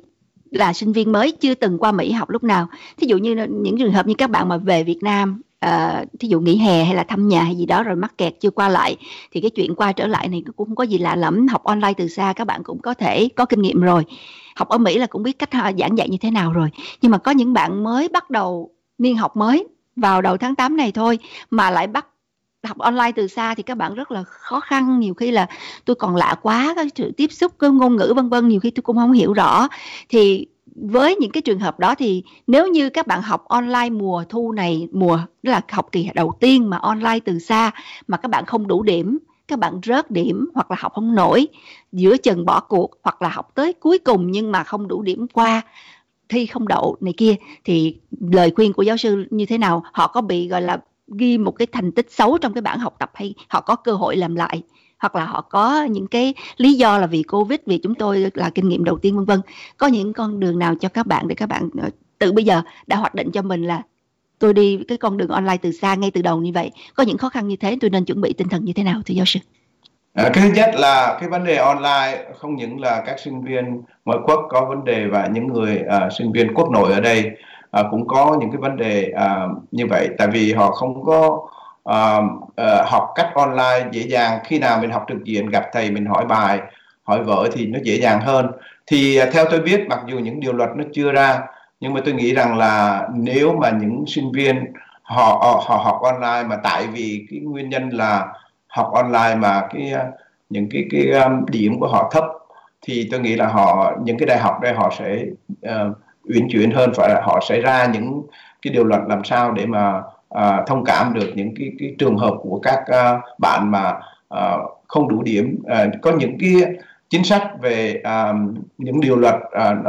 là sinh viên mới chưa từng qua Mỹ học lúc nào. Thí dụ như những trường hợp như các bạn mà về Việt Nam, thí dụ nghỉ hè hay là thăm nhà hay gì đó rồi mắc kẹt chưa qua lại, thì cái chuyện qua trở lại này cũng không có gì lạ lẫm. Học online từ xa các bạn cũng có thể có kinh nghiệm rồi. Học ở Mỹ là cũng biết cách giảng dạy như thế nào rồi. Nhưng mà có những bạn mới bắt đầu niên học mới vào đầu tháng 8 này thôi mà lại bắt học online từ xa thì các bạn rất là khó khăn. Nhiều khi là tôi còn lạ quá, cái sự tiếp xúc cái ngôn ngữ vân vân, nhiều khi tôi cũng không hiểu rõ. Thì với những cái trường hợp đó thì nếu như các bạn học online mùa thu này, tức là học kỳ đầu tiên mà online từ xa, mà các bạn không đủ điểm, các bạn rớt điểm hoặc là học không nổi, giữa chừng bỏ cuộc, hoặc là học tới cuối cùng nhưng mà không đủ điểm qua, thi không đậu này kia, thì lời khuyên của giáo sư như thế nào? Họ có bị gọi là ghi một cái thành tích xấu trong cái bảng học tập, hay họ có cơ hội làm lại, hoặc là họ có những cái lý do là vì Covid, vì chúng tôi là kinh nghiệm đầu tiên vân vân? Có những con đường nào cho các bạn để các bạn tự bây giờ đã hoạch định cho mình là tôi đi cái con đường online từ xa ngay từ đầu như vậy, có những khó khăn như thế, tôi nên chuẩn bị tinh thần như thế nào thưa giáo sư? Cái thứ nhất là cái vấn đề online không những là các sinh viên ngoại quốc có vấn đề, và những người sinh viên quốc nội ở đây cũng có những cái vấn đề như vậy, tại vì họ không có học cách online dễ dàng. Khi nào mình học trực diện gặp thầy, mình hỏi bài hỏi vở thì nó dễ dàng hơn. Thì theo tôi biết, mặc dù những điều luật nó chưa ra, nhưng mà tôi nghĩ rằng là nếu mà những sinh viên họ học online mà tại vì cái nguyên nhân là học online mà những cái điểm của họ thấp, thì tôi nghĩ là những cái đại học đây họ sẽ uyển chuyển hơn, và họ sẽ ra những cái điều luật làm sao để mà thông cảm được những cái trường hợp của các bạn mà không đủ điểm. Có những cái chính sách về những điều luật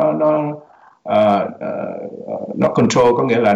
nó control, có nghĩa là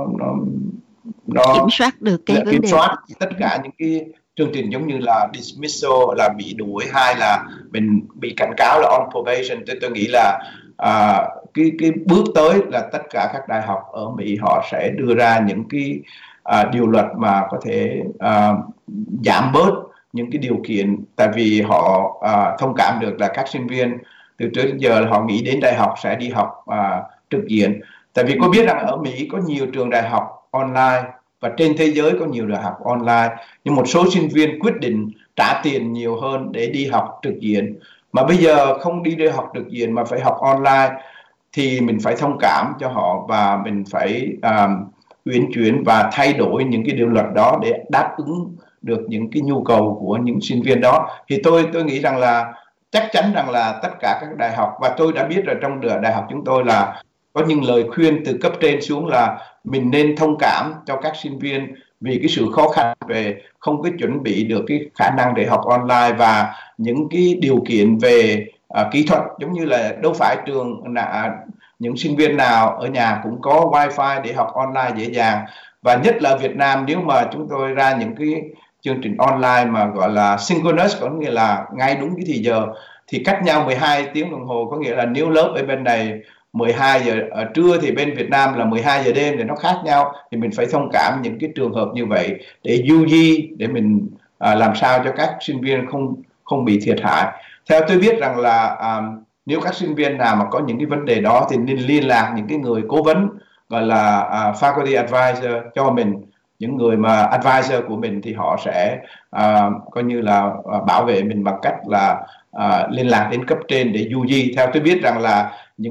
nó kiểm soát được cái vấn kiểm đề, soát tất cả những cái chương trình giống như là dismissal, là bị đuổi, hay là mình bị cảnh cáo là on probation. Tôi nghĩ là cái bước tới là tất cả các đại học ở Mỹ họ sẽ đưa ra những cái điều luật mà có thể giảm bớt những cái điều kiện, tại vì họ thông cảm được là các sinh viên từ trước đến giờ họ nghĩ đến đại học sẽ đi học trực diện. Tại vì có biết rằng ở Mỹ có nhiều trường đại học online, và trên thế giới có nhiều đại học online, nhưng một số sinh viên quyết định trả tiền nhiều hơn để đi học trực diện. Mà bây giờ không đi học trực diện mà phải học online, thì mình phải thông cảm cho họ, và mình phải uyển chuyển và thay đổi những cái điều luật đó để đáp ứng được những cái nhu cầu của những sinh viên đó. Thì tôi nghĩ rằng là chắc chắn rằng là tất cả các đại học, và tôi đã biết là trong đại học chúng tôi là có những lời khuyên từ cấp trên xuống là mình nên thông cảm cho các sinh viên vì cái sự khó khăn về không có chuẩn bị được cái khả năng để học online, và những cái điều kiện về kỹ thuật, giống như là đâu phải những sinh viên nào ở nhà cũng có wifi để học online dễ dàng. Và nhất là ở Việt Nam, nếu mà chúng tôi ra những cái chương trình online mà gọi là synchronous, có nghĩa là ngay đúng cái thì giờ, thì cách nhau 12 tiếng đồng hồ, có nghĩa là nếu lớp ở bên này 12 giờ trưa thì bên Việt Nam là 12 giờ đêm, thì nó khác nhau. Thì mình phải thông cảm những cái trường hợp như vậy để du di, để mình làm sao cho các sinh viên không bị thiệt hại. Theo tôi biết rằng là nếu các sinh viên nào mà có những cái vấn đề đó thì nên liên lạc những cái người cố vấn, gọi là faculty advisor cho mình. Những người mà advisor của mình thì họ sẽ coi như là bảo vệ mình bằng cách là liên lạc đến cấp trên để du di. Theo tôi biết rằng là những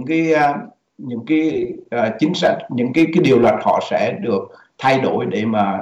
cái chính sách, những cái điều luật họ sẽ được thay đổi để mà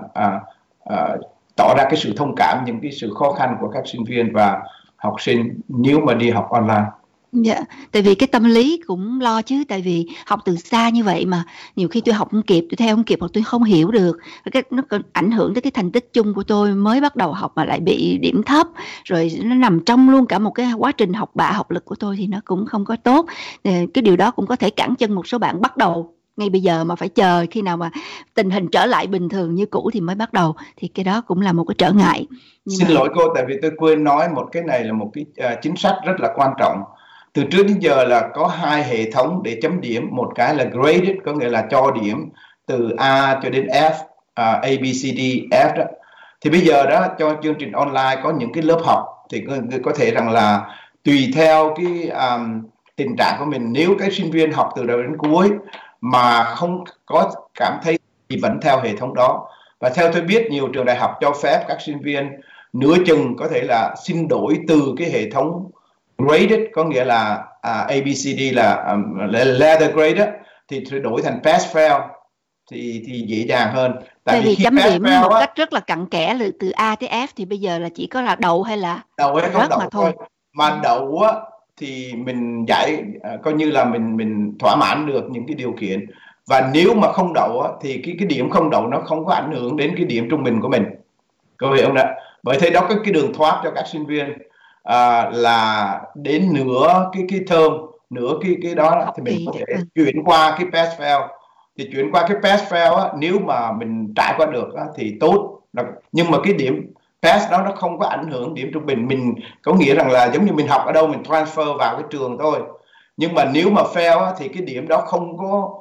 tỏ ra cái sự thông cảm những cái sự khó khăn của các sinh viên và học sinh nếu mà đi học online. Dạ, tại vì cái tâm lý cũng lo chứ, tại vì học từ xa như vậy mà nhiều khi tôi học không kịp, tôi theo không kịp, hoặc tôi không hiểu được, nó còn ảnh hưởng tới cái thành tích chung của tôi mới bắt đầu học mà lại bị điểm thấp, rồi nó nằm trong luôn cả một cái quá trình học bạ học lực của tôi thì nó cũng không có tốt. Cái điều đó cũng có thể cản chân một số bạn bắt đầu ngay bây giờ mà phải chờ khi nào mà tình hình trở lại bình thường như cũ thì mới bắt đầu, thì cái đó cũng là một cái trở ngại. Xin lỗi cô, tại vì tôi quên nói một cái này là một cái chính sách rất là quan trọng. Từ trước đến giờ là có hai hệ thống để chấm điểm, một cái là graded, có nghĩa là cho điểm từ A cho đến F, A, B, C, D, F đó. Thì bây giờ đó cho chương trình online có những cái lớp học thì có thể rằng là tùy theo tình trạng của mình. Nếu cái sinh viên học từ đầu đến cuối mà không có cảm thấy thì vẫn theo hệ thống đó. Và theo tôi biết, nhiều trường đại học cho phép các sinh viên nửa chừng có thể là xin đổi từ cái hệ thống graded, có nghĩa là ABCD là letter grade thì đổi thành pass fail thì dễ dàng hơn. Tại vì chấm điểm một cách rất là cặn kẽ từ A tới F, thì bây giờ là chỉ có là đậu hay là đậu hay không đậu mà thôi. Mà đậu thì mình coi như là mình thỏa mãn được những cái điều kiện. Và nếu mà không đậu thì cái điểm không đậu nó không có ảnh hưởng đến cái điểm trung bình của mình, có hiểu không ạ? Bởi thế đó, cái đường thoát cho các sinh viên là đến nửa cái term, nửa cái đó thì mình có thể chuyển qua cái pass fail. Thì chuyển qua cái pass fail nếu mà mình trải qua được thì tốt. Nhưng mà cái điểm pass đó nó không có ảnh hưởng điểm trung bình. Mình có nghĩa rằng là giống như mình học ở đâu mình transfer vào cái trường thôi. Nhưng mà nếu mà fail thì cái điểm đó không có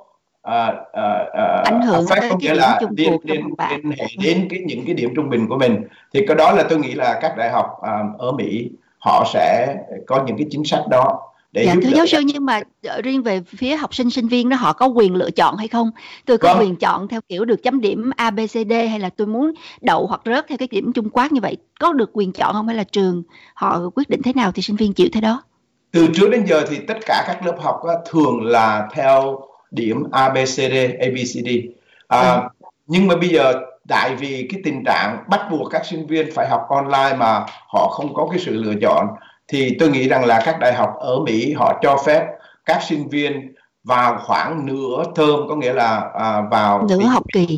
ảnh hưởng tới có nghĩa là liên hệ đến những cái điểm trung bình của mình. Thì cái đó là tôi nghĩ là các đại học ở Mỹ họ sẽ có những cái chính sách đó. Dạ, thưa giáo sư, nhưng mà riêng về phía học sinh sinh viên đó, họ có quyền lựa chọn hay không? Tôi có quyền chọn theo kiểu được chấm điểm A, B, C, D, hay là tôi muốn đậu hoặc rớt theo cái điểm chung quát như vậy? Có được quyền chọn không, hay là trường họ quyết định thế nào thì sinh viên chịu thế đó? Từ trước đến giờ thì tất cả các lớp học thường là theo điểm A, B, C, D, A, B, C, D. Nhưng mà bây giờ tại vì cái tình trạng bắt buộc các sinh viên phải học online mà họ không có cái sự lựa chọn, thì tôi nghĩ rằng là các đại học ở Mỹ họ cho phép các sinh viên vào khoảng nửa term, có nghĩa là vào nửa học kỳ,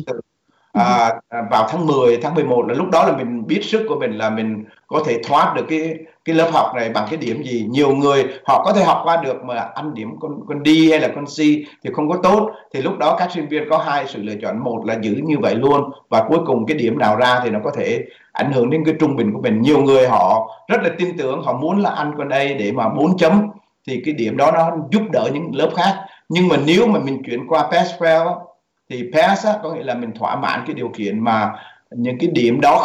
vào tháng 10, tháng 11 là lúc đó là mình biết sức của mình là mình có thể thoát được cái lớp học này bằng cái điểm gì. Nhiều người họ có thể học qua được mà ăn điểm con D hay là con C thì không có tốt, thì lúc đó các sinh viên có hai sự lựa chọn: một là giữ như vậy luôn, và cuối cùng cái điểm nào ra thì nó có thể ảnh hưởng đến cái trung bình của mình. Nhiều người họ rất là tin tưởng, họ muốn là ăn con A để mà 4 chấm thì cái điểm đó nó giúp đỡ những lớp khác. Nhưng mà nếu mà mình chuyển qua pass fail thì pass có nghĩa là mình thỏa mãn cái điều kiện mà những cái điểm đó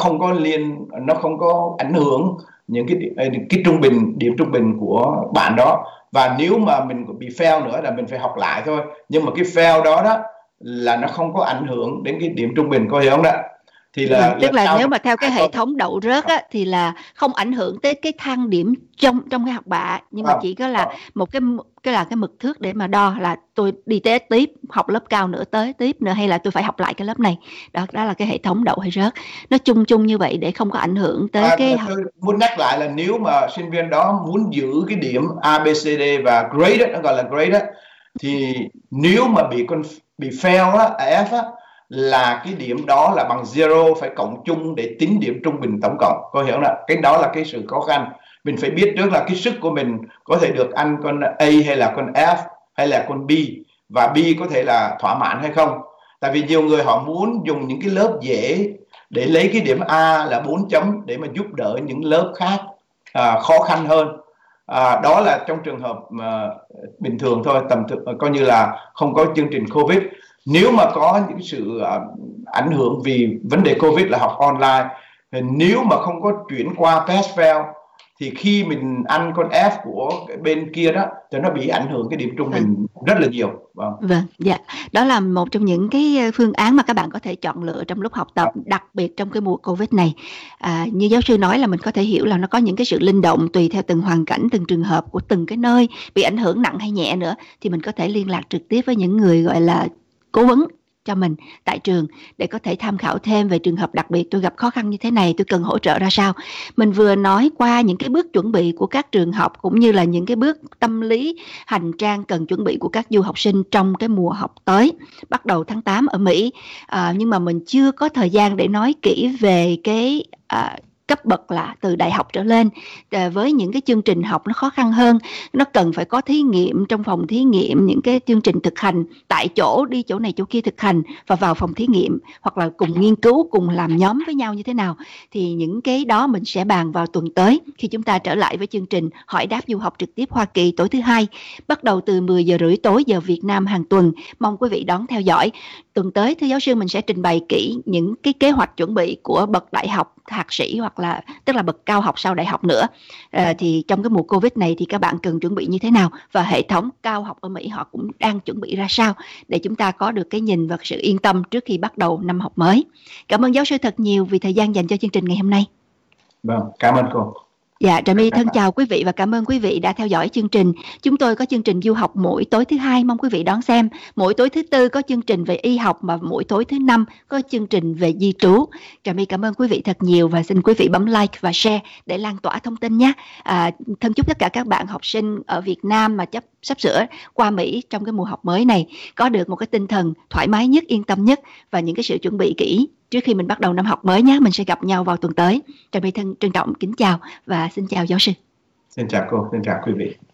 nó không có ảnh hưởng những cái trung bình, điểm trung bình của bạn đó. Và nếu mà mình bị fail nữa là mình phải học lại thôi. Nhưng mà cái fail đó là nó không có ảnh hưởng đến cái điểm trung bình, có hiểu không đó? Thì tức là nếu mà theo cái hệ thống đậu rớt thì là không ảnh hưởng tới cái thang điểm trong cái học bạ, nhưng mà chỉ có là một cái mực thước để mà đo là tôi đi tới tiếp, học lớp cao nữa tới tiếp nữa, hay là tôi phải học lại cái lớp này. Đó là cái hệ thống đậu hay rớt, nó chung như vậy để không có ảnh hưởng tới tôi muốn nhắc lại là nếu mà sinh viên đó muốn giữ cái điểm A, B, C, D và grade nó gọi là grade thì nếu mà bị fail F là cái điểm đó là bằng 0, phải cộng chung để tính điểm trung bình tổng cộng, có hiểu không ạ? Cái đó là cái sự khó khăn. Mình phải biết trước là cái sức của mình có thể được ăn con A hay là con F hay là con B, và B có thể là thỏa mãn hay không. Tại vì nhiều người họ muốn dùng những cái lớp dễ để lấy cái điểm A là 4 chấm để mà giúp đỡ những lớp khác khó khăn hơn. Đó là trong trường hợp bình thường thôi, coi như là không có chương trình Covid. Nếu mà có những sự ảnh hưởng vì vấn đề Covid là học online, nếu mà không có chuyển qua pass fail thì khi mình ăn con F của cái bên kia đó thì nó bị ảnh hưởng cái điểm trung bình rất là nhiều. Vâng, dạ. Đó là một trong những cái phương án mà các bạn có thể chọn lựa trong lúc học tập, đặc biệt trong cái mùa Covid này. Như giáo sư nói là mình có thể hiểu là nó có những cái sự linh động tùy theo từng hoàn cảnh, từng trường hợp của từng cái nơi bị ảnh hưởng nặng hay nhẹ nữa, thì mình có thể liên lạc trực tiếp với những người gọi là cố vấn cho mình tại trường để có thể tham khảo thêm về trường hợp đặc biệt tôi gặp khó khăn như thế này, tôi cần hỗ trợ ra sao. Mình vừa nói qua những cái bước chuẩn bị của các trường học cũng như là những cái bước tâm lý, hành trang cần chuẩn bị của các du học sinh trong cái mùa học tới bắt đầu tháng 8 ở Mỹ. Nhưng mà mình chưa có thời gian để nói kỹ về cái cấp bậc là từ đại học trở lên, với những cái chương trình học nó khó khăn hơn, nó cần phải có thí nghiệm trong phòng thí nghiệm, những cái chương trình thực hành tại chỗ, đi chỗ này chỗ kia thực hành và vào phòng thí nghiệm, hoặc là cùng nghiên cứu, cùng làm nhóm với nhau như thế nào. Thì những cái đó mình sẽ bàn vào tuần tới khi chúng ta trở lại với chương trình hỏi đáp du học trực tiếp Hoa Kỳ tối thứ Hai, bắt đầu từ 10 giờ rưỡi tối giờ Việt Nam hàng tuần. Mong quý vị đón theo dõi. Tuần tới thưa giáo sư mình sẽ trình bày kỹ những cái kế hoạch chuẩn bị của bậc đại học thạc sĩ hoặc là tức là bậc cao học sau đại học nữa. Thì trong cái mùa Covid này thì các bạn cần chuẩn bị như thế nào, và hệ thống cao học ở Mỹ họ cũng đang chuẩn bị ra sao để chúng ta có được cái nhìn và sự yên tâm trước khi bắt đầu năm học mới. Cảm ơn giáo sư thật nhiều vì thời gian dành cho chương trình ngày hôm nay. Vâng, cảm ơn cô. Dạ, Trà My thân chào quý vị và cảm ơn quý vị đã theo dõi chương trình. Chúng tôi có chương trình du học mỗi tối thứ Hai, mong quý vị đón xem. Mỗi tối thứ Tư có chương trình về y học, và mỗi tối thứ Năm có chương trình về di trú. Trà My cảm ơn quý vị thật nhiều và xin quý vị bấm like và share để lan tỏa thông tin nhé. Thân chúc tất cả các bạn học sinh ở Việt Nam mà sắp sửa qua Mỹ trong cái mùa học mới này có được một cái tinh thần thoải mái nhất, yên tâm nhất và những cái sự chuẩn bị kỹ trước khi mình bắt đầu năm học mới nhé. Mình sẽ gặp nhau vào tuần tới. Trà My trân trọng kính chào và xin chào giáo sư. Xin chào cô, xin chào quý vị.